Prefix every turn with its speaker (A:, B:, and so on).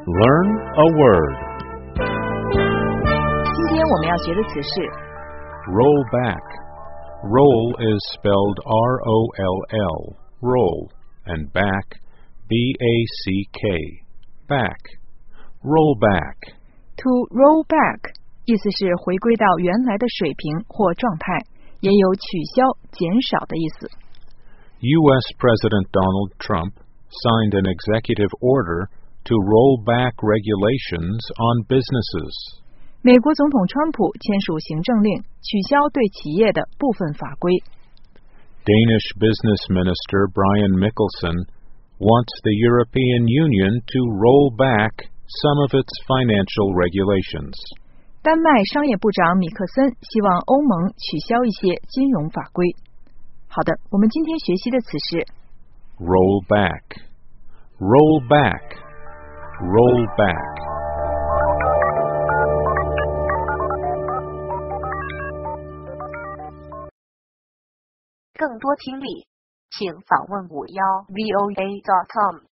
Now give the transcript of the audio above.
A: Learn a word.
B: 今天我们要学的词是
A: Roll back. Roll is spelled R-O-L-L, roll, and back, B-A-C-K, back. Roll back.
B: to roll back， 意思是回归到原来的水平或状态，也有取消、减少的意思。
A: U.S. President Donald Trump signed an executive order to roll back regulations on businesses.
B: 美国总统川普签署行政令，取消对企业的部分法规。
A: Danish business minister Brian Mikkelsen wants the European Union to roll back some of its financial regulations.
B: 丹麦商业部长米克森希望欧盟取消一些金融法规。好的，我们今天学习的词是
A: Roll back. Roll back. Roll back.
C: 更多听力，请访问51voa.com。